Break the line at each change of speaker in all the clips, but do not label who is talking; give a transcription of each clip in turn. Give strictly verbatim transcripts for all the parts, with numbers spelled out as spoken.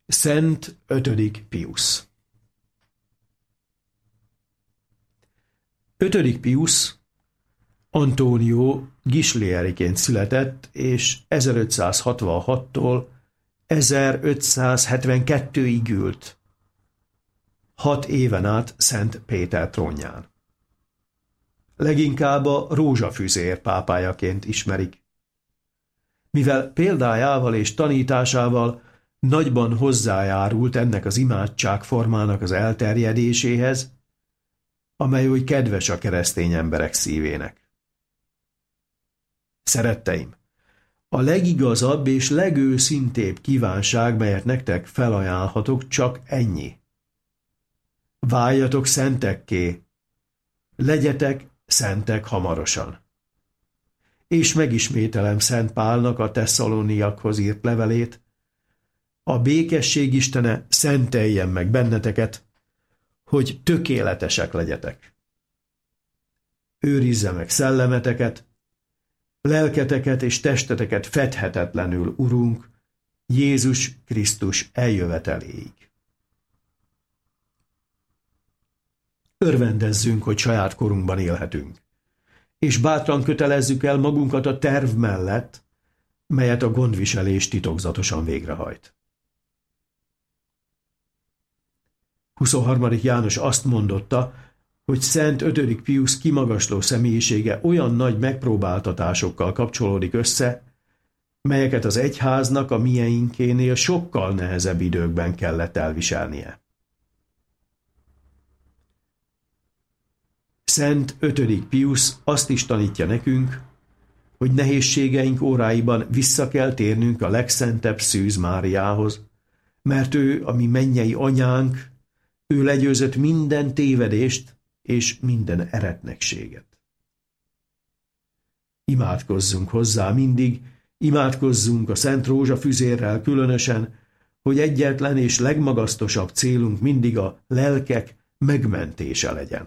Szent ötödik Piusz. Ötödik Piusz Antonio Ghislieriként született, és ezerötszázhatvanhattól ezerötszázhetvenkettőig ült. Hat éven át Szent Péter trónján. Leginkább a rózsafüzér pápájaként ismerik. Mivel példájával és tanításával nagyban hozzájárult ennek az imádságformának az elterjedéséhez, amely oly kedves a keresztény emberek szívének. Szeretteim, a legigazabb és legőszintébb kívánság, melyet nektek felajánlhatok, csak ennyi. Váljatok szentekké, legyetek szentek hamarosan. És megismételem Szent Pálnak a Tesszaloniakhoz írt levelét, a békesség Istene szenteljen meg benneteket, hogy tökéletesek legyetek. Őrizze meg szellemeteket, lelketeket és testeteket fedhetetlenül, Urunk, Jézus Krisztus eljöveteléig. Örvendezzünk, hogy saját korunkban élhetünk, és bátran kötelezzük el magunkat a terv mellett, melyet a gondviselés titokzatosan végrehajt. huszonharmadik János azt mondotta, hogy Szent ötödik Piusz kimagasló személyisége olyan nagy megpróbáltatásokkal kapcsolódik össze, melyeket az egyháznak a mieinkénél sokkal nehezebb időkben kellett elviselnie. Szent ötödik Piusz azt is tanítja nekünk, hogy nehézségeink óráiban vissza kell térnünk a legszentebb Szűz Máriához, mert ő a mi mennyei anyánk, ő legyőzött minden tévedést és minden eretnekséget. Imádkozzunk hozzá mindig, imádkozzunk a Szent Rózsafüzérrel különösen, hogy egyetlen és legmagasztosabb célunk mindig a lelkek megmentése legyen.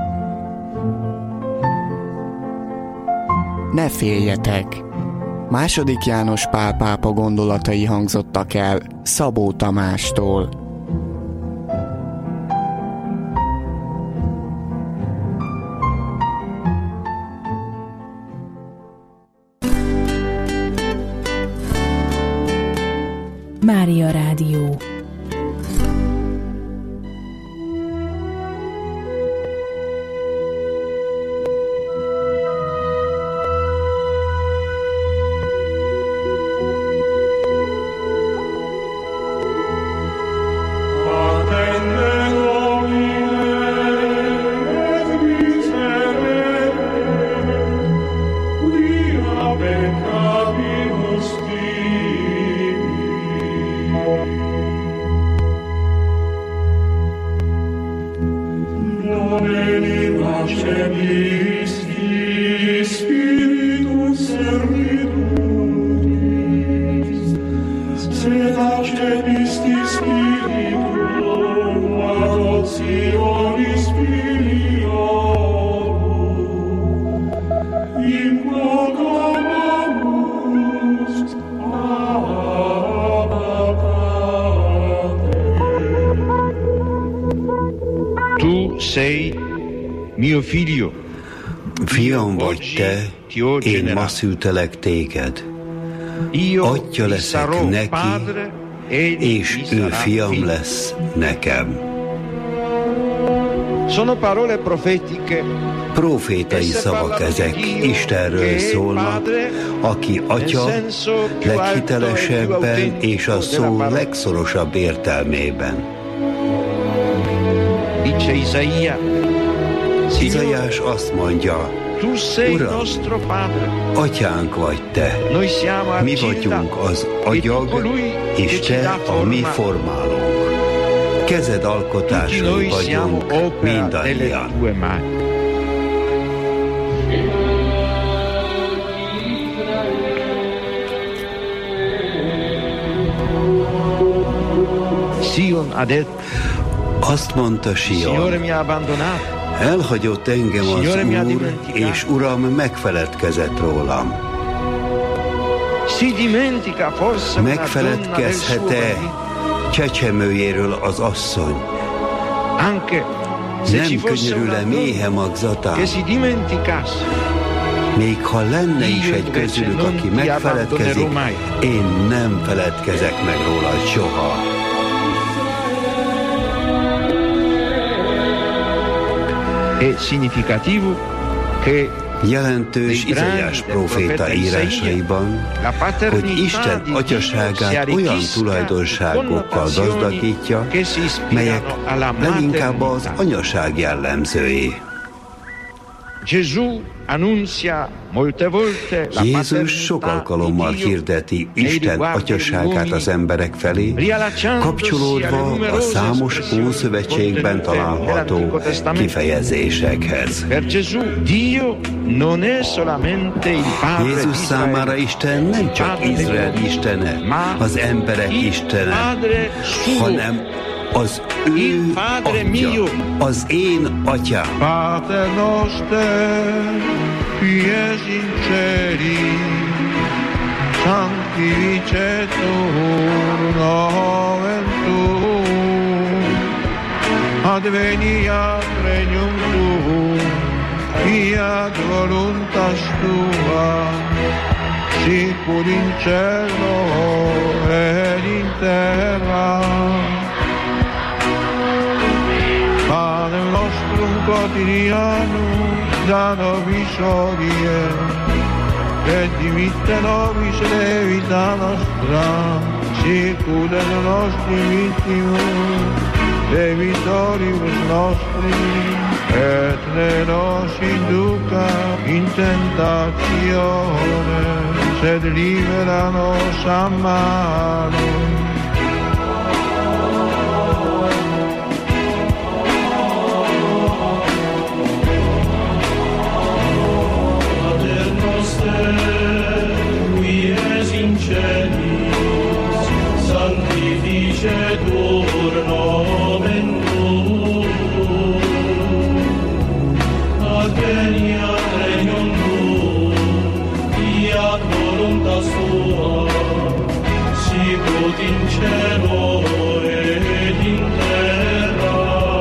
Ne féljetek! Második János Pál pápa gondolatai hangzottak el Szabó Tamástól.
Mária Rádió.
Fiam vagy te, én ma szültelek téged. Atya leszek neki, és ő fiam lesz nekem. Profétai szavak ezek, Istenről szólnak, aki atya leghitelesebben és a szó legszorosabb értelmében. Izaiás azt mondja, Uram, atyánk vagy te, mi vagyunk az agyag, és te a mi formálónk. Kezed alkotásai vagyunk mindannyian. Azt mondta Sion, elhagyott engem az Úr, és Uram megfeledkezett rólam. Megfeledkezhet-e csecsemőjéről az asszony. Nem könyörül-e méhe magzatán? Még ha lenne is egy közülük, aki megfeledkezik, én nem feledkezek meg rólad soha. Jelentős Izaiás próféta írásaiban, hogy Isten atyaságát olyan tulajdonságokkal gazdagítja, melyek leginkább az anyaság jellemzői. Jézus sok alkalommal hirdeti Isten atyaságát az emberek felé, kapcsolódva a számos Ószövetségben található kifejezésekhez. Jézus számára Isten nem csak Izrael istene, az emberek istene, hanem az ő atya, az én atyám.
Pater noster, qui es in celi, sanctificetur nomen tuum, adveniat regnum tuum, fiat voluntas tua, sicur in cielo et in terra. Panem nostrum quotidianum da nobis hodie, et dimitte nobis debita nostra, sicut et nostri vittimus debitoribus nostri, et ne nos induca in tentatione, sed libera nos a malo. Qui es in celis, sanctificetur nomen tuum, adveniat regnum tuum, fiat voluntas tua, sicut in cielo et in terra.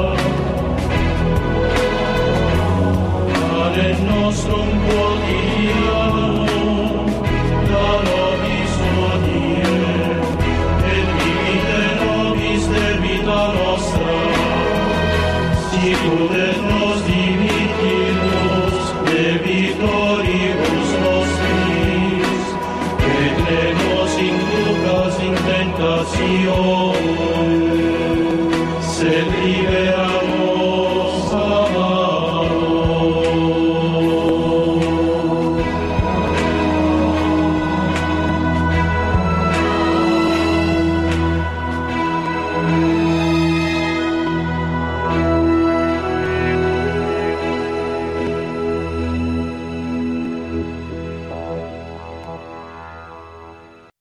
Panem nostrum quotidianum da nobis hodie, et dimitte nobis debita nostra, sicut et nos dimittimus debitoribus nostris, et ne nos inducas in tentatione,